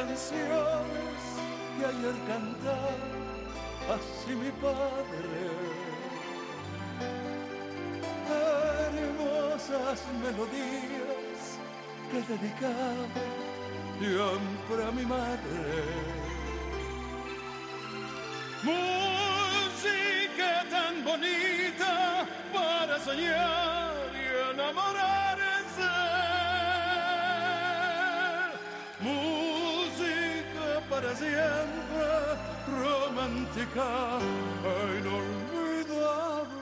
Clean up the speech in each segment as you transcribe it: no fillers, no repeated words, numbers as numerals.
canciones que ayer cantaba así mi padre. Hermosas melodías que dedicaba siempre a mi madre. Música tan bonita para soñar y enamorarse. Música para siempre, romántica e inolvidable.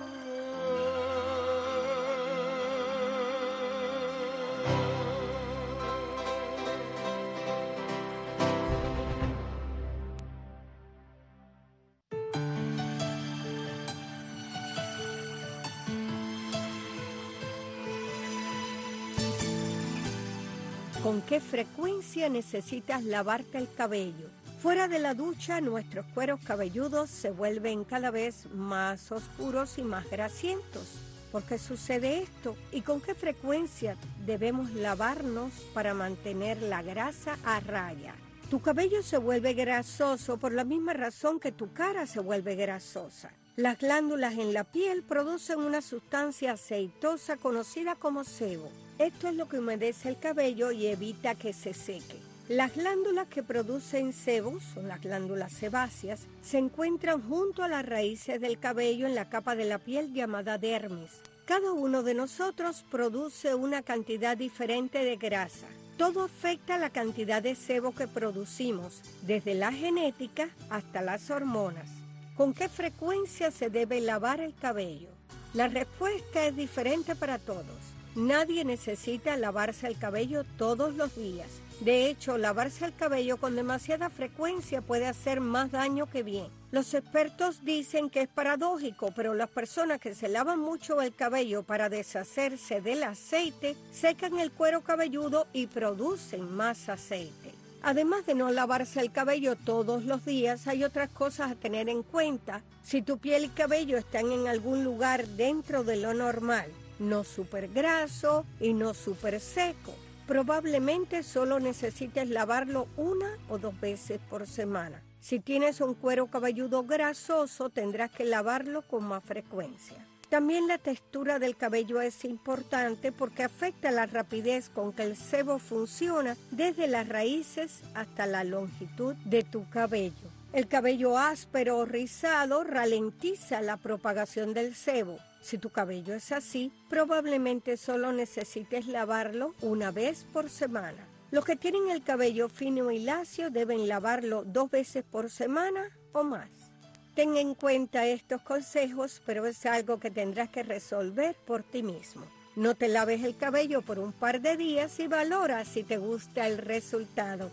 ¿Con qué frecuencia necesitas lavarte el cabello? Fuera de la ducha, nuestros cueros cabelludos se vuelven cada vez más oscuros y más grasientos. ¿Por qué sucede esto? ¿Y con qué frecuencia debemos lavarnos para mantener la grasa a raya? Tu cabello se vuelve grasoso por la misma razón que tu cara se vuelve grasosa. Las glándulas en la piel producen una sustancia aceitosa conocida como sebo. Esto es lo que humedece el cabello y evita que se seque. Las glándulas que producen sebo, son las glándulas sebáceas, se encuentran junto a las raíces del cabello en la capa de la piel llamada dermis. Cada uno de nosotros produce una cantidad diferente de grasa. Todo afecta la cantidad de sebo que producimos, desde la genética hasta las hormonas. ¿Con qué frecuencia se debe lavar el cabello? La respuesta es diferente para todos. Nadie necesita lavarse el cabello todos los días. De hecho, lavarse el cabello con demasiada frecuencia puede hacer más daño que bien. Los expertos dicen que es paradójico, pero las personas que se lavan mucho el cabello para deshacerse del aceite, secan el cuero cabelludo y producen más aceite. Además de no lavarse el cabello todos los días, hay otras cosas a tener en cuenta. Si tu piel y cabello están en algún lugar dentro de lo normal, no súper graso y no súper seco, probablemente solo necesites lavarlo 1 o 2 veces por semana. Si tienes un cuero cabelludo grasoso, tendrás que lavarlo con más frecuencia. También la textura del cabello es importante porque afecta la rapidez con que el sebo funciona desde las raíces hasta la longitud de tu cabello. El cabello áspero o rizado ralentiza la propagación del sebo. Si tu cabello es así, probablemente solo necesites lavarlo 1 vez por semana. Los que tienen el cabello fino y lacio deben lavarlo 2 veces por semana o más. Ten en cuenta estos consejos, pero es algo que tendrás que resolver por ti mismo. No te laves el cabello por un par de días y valora si te gusta el resultado.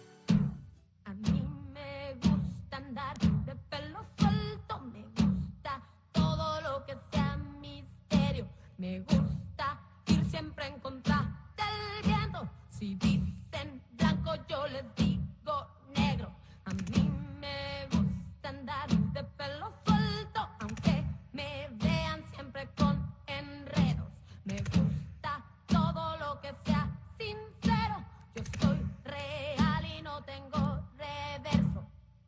A mí me gusta andar de pelo suelto, me gusta todo lo que sea misterio, me gusta ir siempre en contra del viento. Si dicen blanco yo les digo negro. A mí me gusta andar de pelo suelto, aunque me vean siempre con enredos. Me gusta todo lo que sea sincero. Yo soy real y no tengo reverso.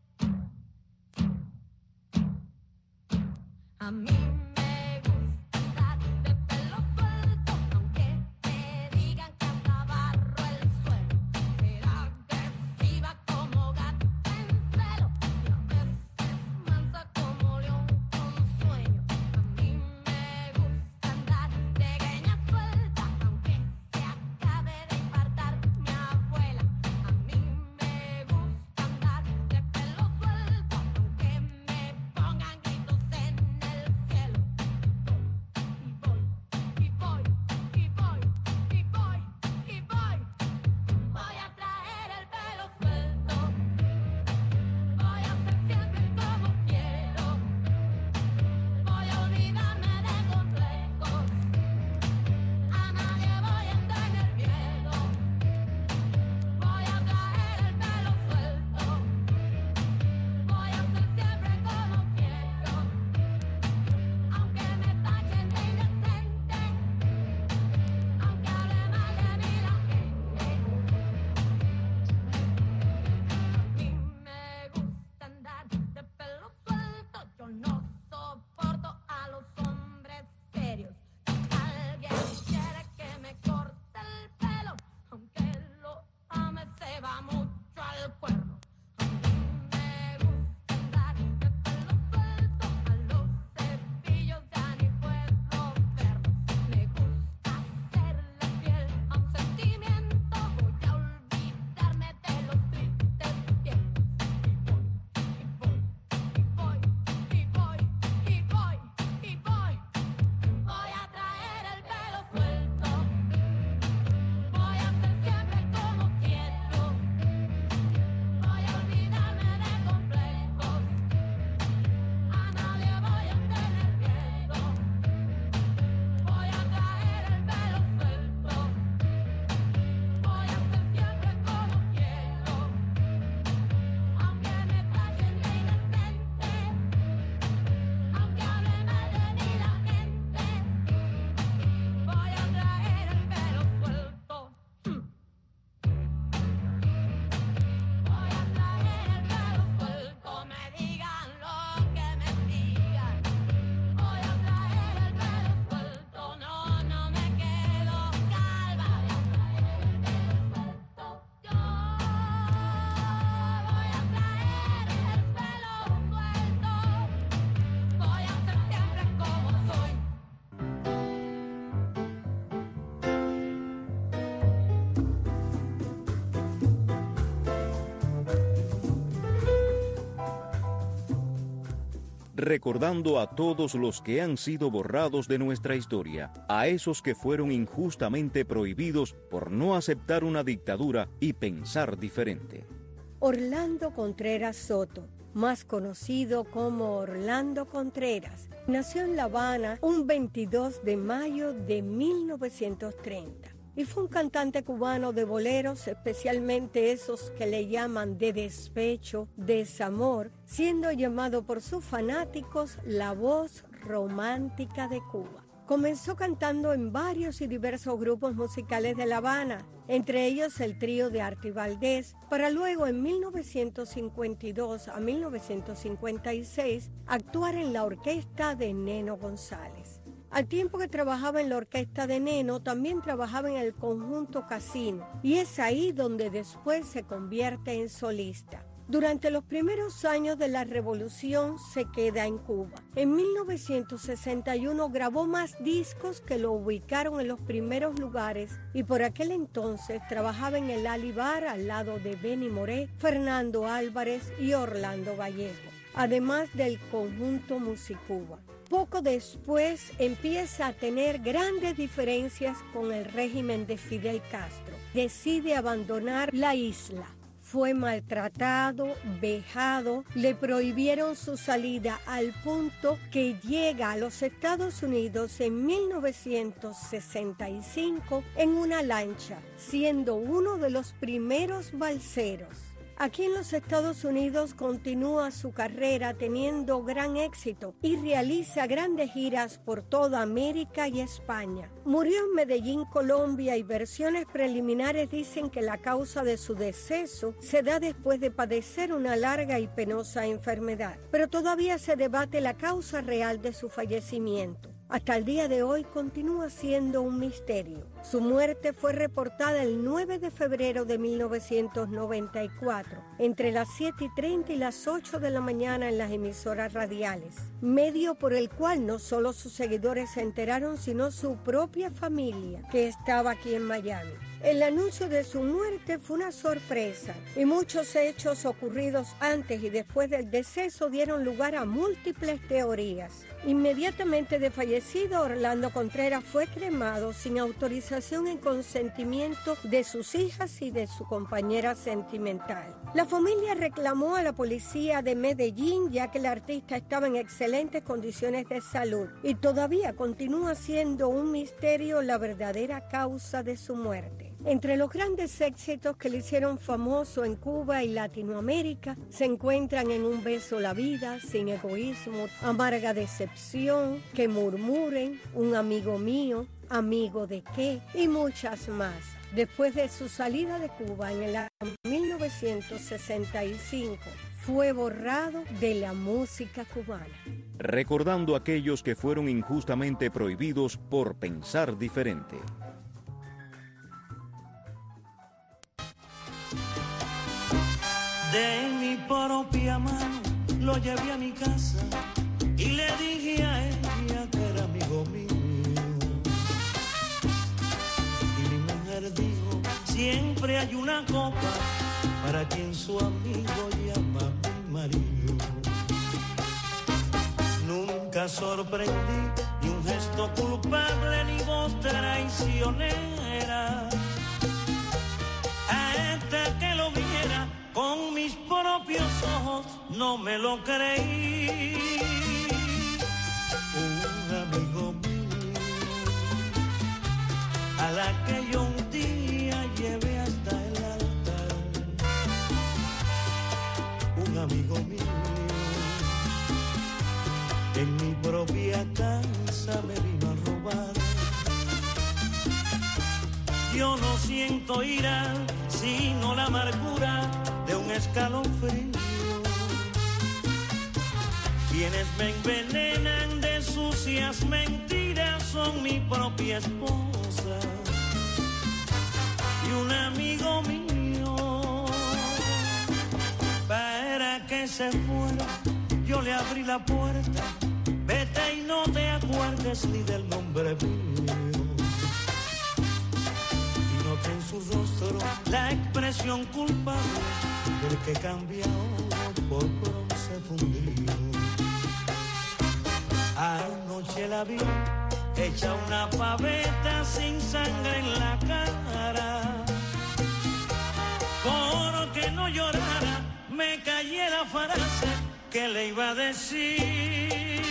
A mí me gusta andar de pelo suelto, aunque me digan que hasta barro el suelo. Ser agresiva como gato en celo y a veces mansa como león con sueño. A mí me gusta andar de greña suelta, aunque se acabe de infartar mi abuela. A mí me gusta andar de pelo suelto, aunque me pongan gritos en el cielo. recordando a todos los que han sido borrados de nuestra historia, a esos que fueron injustamente prohibidos por no aceptar una dictadura y pensar diferente. Orlando Contreras Soto, más conocido como Orlando Contreras, nació en La Habana un 22 de mayo de 1930 y fue un cantante cubano de boleros, especialmente esos que le llaman de despecho, desamor, siendo llamado por sus fanáticos la voz romántica de Cuba. Comenzó cantando en varios y diversos grupos musicales de La Habana, entre ellos el trío de Arty Valdés, para luego en 1952 a 1956 actuar en la orquesta de Neno González. Al tiempo que trabajaba en la orquesta de Neno, también trabajaba en el conjunto Casino, y es ahí donde después se convierte en solista. Durante los primeros años de la revolución se queda en Cuba. En 1961 grabó más discos que lo ubicaron en los primeros lugares y por aquel entonces trabajaba en el Ali Bar al lado de Benny Moré, Fernando Álvarez y Orlando Vallejo, además del conjunto Musicuba. Poco después empieza a tener grandes diferencias con el régimen de Fidel Castro. Decide abandonar la isla. Fue maltratado, vejado, le prohibieron su salida al punto que llega a los Estados Unidos en 1965 en una lancha, siendo uno de los primeros balseros. Aquí en los Estados Unidos continúa su carrera teniendo gran éxito y realiza grandes giras por toda América y España. Murió en Medellín, Colombia, y versiones preliminares dicen que la causa de su deceso se da después de padecer una larga y penosa enfermedad, pero todavía se debate la causa real de su fallecimiento. Hasta el día de hoy continúa siendo un misterio. Su muerte fue reportada el 9 de febrero de 1994, entre las 7:30 y las 8 de la mañana en las emisoras radiales, medio por el cual no solo sus seguidores se enteraron, sino su propia familia, que estaba aquí en Miami. El anuncio de su muerte fue una sorpresa y muchos hechos ocurridos antes y después del deceso dieron lugar a múltiples teorías. Inmediatamente de fallecido, Orlando Contreras fue cremado sin autorización y consentimiento de sus hijas y de su compañera sentimental. La familia reclamó a la policía de Medellín ya que el artista estaba en excelentes condiciones de salud y todavía continúa siendo un misterio la verdadera causa de su muerte. Entre los grandes éxitos que le hicieron famoso en Cuba y Latinoamérica se encuentran En un beso la vida, Sin egoísmo, Amarga decepción, Que murmuren, Un amigo mío, Amigo de qué y muchas más. Después de su salida de Cuba en el año 1965, fue borrado de la música cubana. Recordando a aquellos que fueron injustamente prohibidos por pensar diferente. De mi propia mano lo llevé a mi casa y le dije a ella que era amigo mío. Y mi mujer dijo, siempre hay una copa para quien su amigo llama mi marido. Nunca sorprendí ni un gesto culpable ni voz traicionera a esta que lo viera. Con mis propios ojos no me lo creí. Un amigo mío, a la que yo un día llevé hasta el altar. Un amigo mío, en mi propia casa me vino a robar. Yo no siento ira, sino la amargura de un escalofrío. Quienes me envenenan de sucias mentiras son mi propia esposa y un amigo mío. Para que se fuera, yo le abrí la puerta. Vete y no te acuerdes ni del nombre mío. Y noté en su rostro la expresión culpable del que cambia oro por bronce fundido. noche la vi, hecha una paveta sin sangre en la cara. Porque no llorara, me callé la frase que le iba a decir.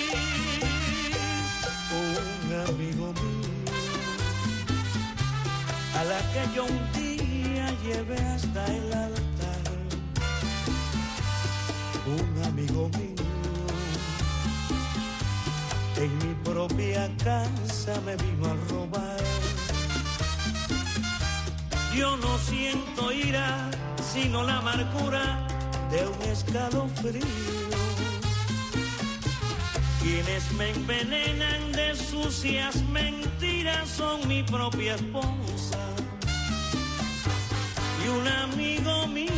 Un amigo mío, a la que yo un día llevé hasta el altar. Un amigo mío, en mi propia casa me vino a robar. Yo no siento ira, sino la amargura de un escalofrío. Quienes me envenenan de sucias mentiras son mi propia esposa y un amigo mío.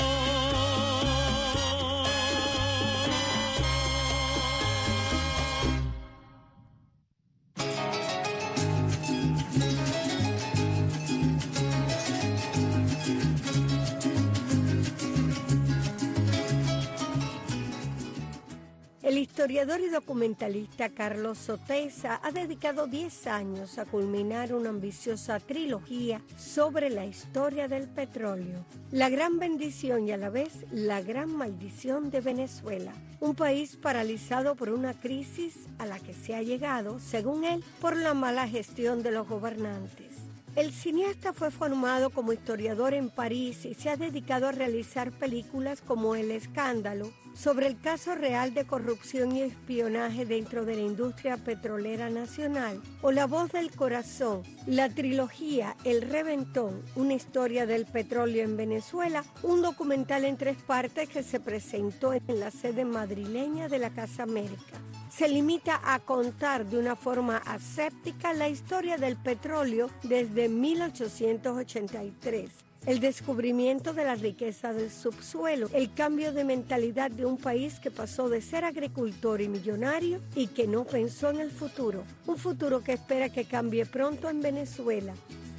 El historiador y documentalista Carlos Sotesa ha dedicado 10 años a culminar una ambiciosa trilogía sobre la historia del petróleo. La gran bendición y a la vez la gran maldición de Venezuela, un país paralizado por una crisis a la que se ha llegado, según él, por la mala gestión de los gobernantes. El cineasta fue formado como historiador en París y se ha dedicado a realizar películas como El Escándalo, sobre el caso real de corrupción y espionaje dentro de la industria petrolera nacional, o La Voz del Corazón, la trilogía El Reventón, una historia del petróleo en Venezuela, un documental en 3 partes que se presentó en la sede madrileña de la Casa América. Se limita a contar de una forma aséptica la historia del petróleo desde 1883. El descubrimiento de la riqueza del subsuelo, el cambio de mentalidad de un país que pasó de ser agricultor y millonario y que no pensó en el futuro, un futuro que espera que cambie pronto en Venezuela.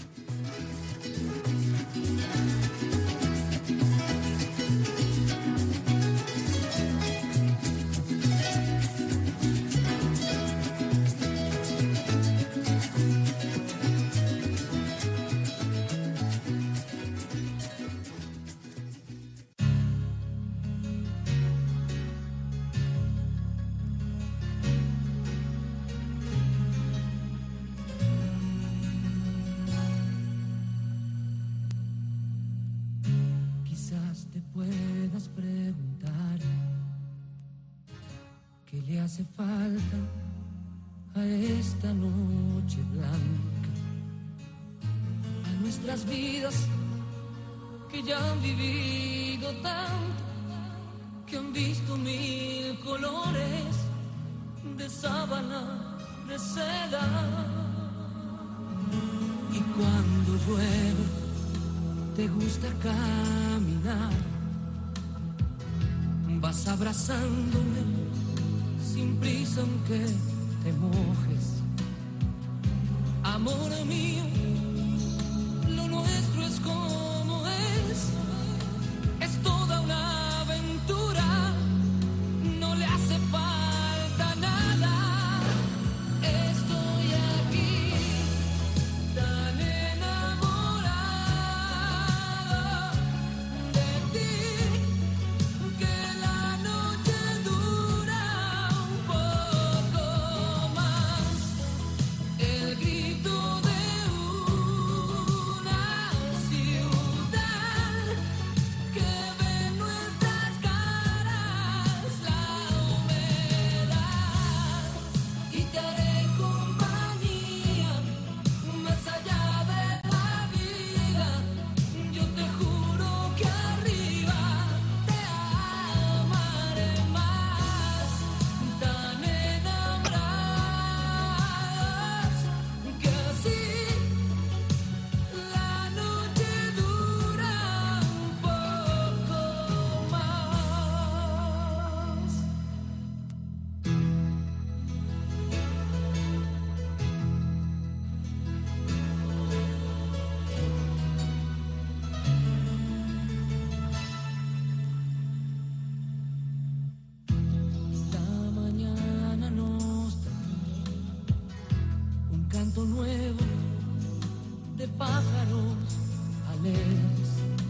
Puedas preguntar qué le hace falta a esta noche blanca, a nuestras vidas que ya han vivido tanto, que han visto 1000 colores de sábana, de seda. Y cuando llueve te gusta caminar, vas abrazándome sin prisa aunque te mojes. Amor mío, lo nuestro es como es toda una aventura, no le hace falta nada. Estoy aquí tan enamorado de ti, que la noche dura un poco más. pájaros alegres.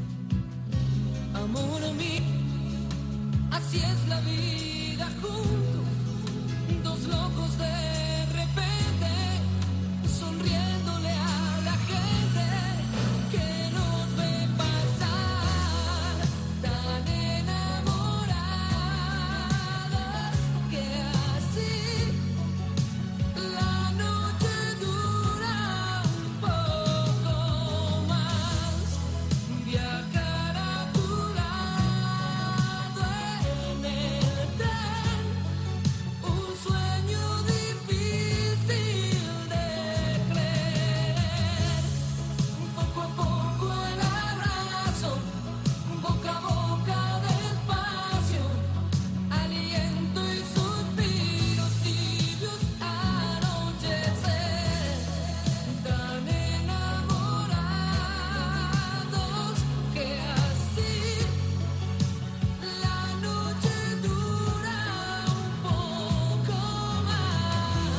Amor mío, así es la vida juntos, dos locos de repente, sonriéndole a la gente que nos ve pasar, tan enamorados que así la noche dura un poco más. Viajar a tu lado en el tren, un sueño difícil de creer. Poco a poco el abrazo, boca a boca despacio, aliento y suspiros tibios anochecer, tan enamorados que así la noche dura un poco más.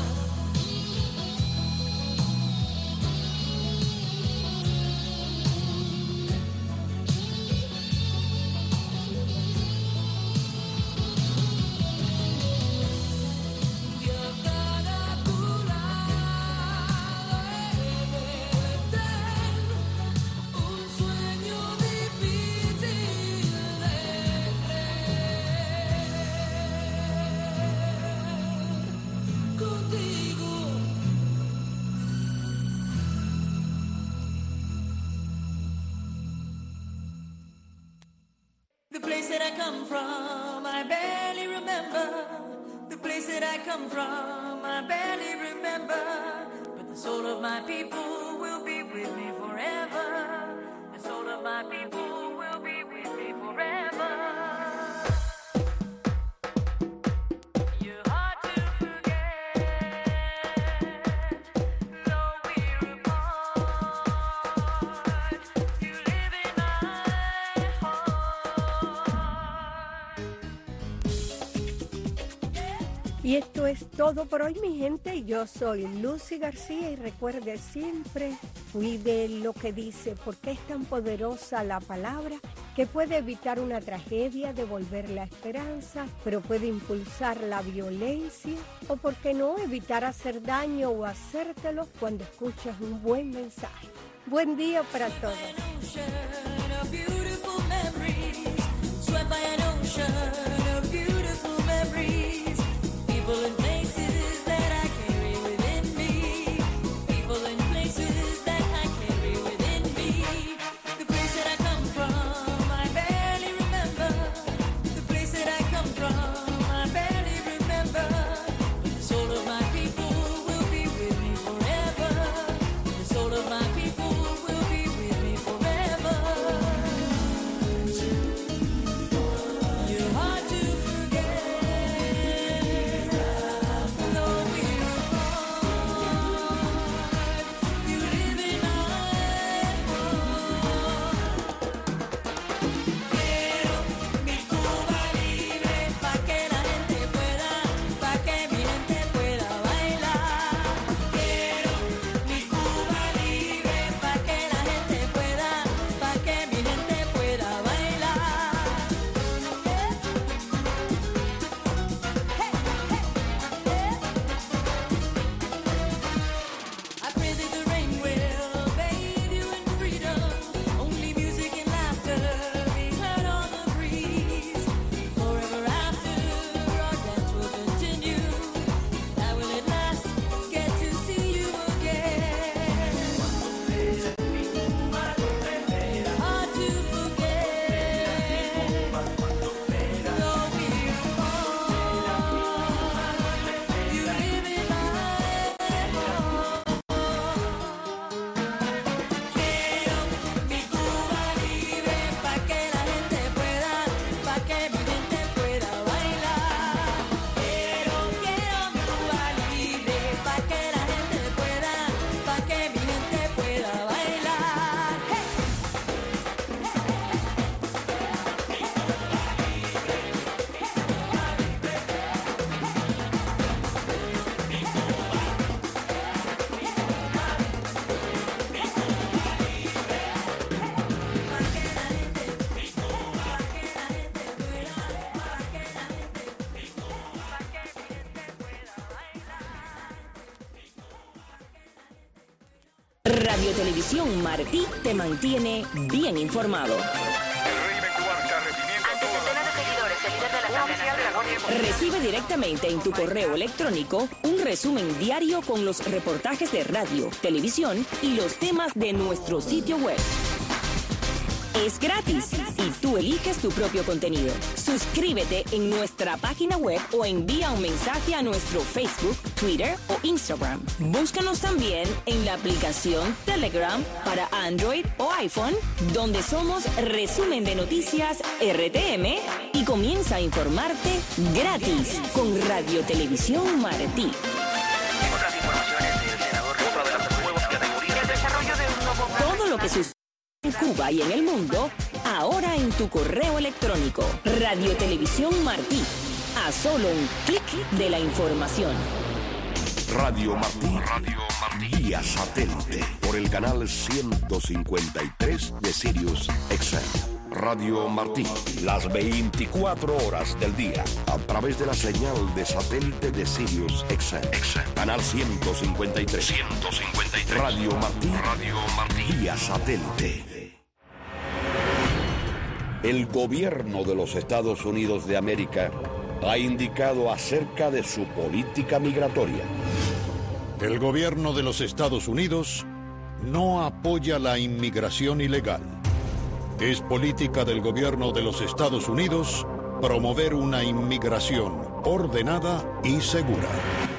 Viajar a tu lado en el tren, un sueño difícil de creer. Contigo. The place that I come from, I barely remember. The place that I come from, I barely remember. But the soul of my people will be with me forever. The soul of my people will be with me forever. You're hard to forget, though we're apart. You live in my heart. Y esto es todo por hoy, mi gente. Yo soy Lucy García y recuerde siempre, cuide lo que dice, porque es tan poderosa la palabra que puede evitar una tragedia, devolver la esperanza, pero puede impulsar la violencia o, por qué no, evitar hacer daño o hacértelo cuando escuchas un buen mensaje. Buen día para todos. Ocean of beautiful memories, swept by an ocean of beautiful memories, people and places that I carry within me, people and places that I carry within me. The place that I come from, I barely remember. The place that I come from, I barely remember. But the soul of my people will be with me forever. The soul of my people will be with me forever. Radio Televisión Martí te mantiene bien informado. Recibe directamente en tu correo electrónico un resumen diario con los reportajes de radio, televisión y los temas de nuestro sitio web. Es gratis y tú eliges tu propio contenido. Suscríbete en nuestra página web o envía un mensaje a nuestro Facebook, Twitter o Instagram. Búscanos también en la aplicación Telegram para Android o iPhone, donde somos Resumen de Noticias RTM, y comienza a informarte gratis con Radio Televisión Martí. Otras informaciones del senador dentro de las nuevas categorías. El desarrollo de un nuevo plan. Todo lo que sucede en Cuba y en el mundo, ahora en tu correo electrónico. Radio Televisión Martí, a solo un clic de la información. Radio Martí, vía satélite, por el canal 153 de Sirius XM. Radio Martí, las 24 horas del día, a través de la señal de satélite de Sirius XM. Canal 153. Radio Martí, vía satélite. El gobierno de los Estados Unidos de América ha indicado acerca de su política migratoria. El gobierno de los Estados Unidos no apoya la inmigración ilegal. Es política del gobierno de los Estados Unidos promover una inmigración ordenada y segura.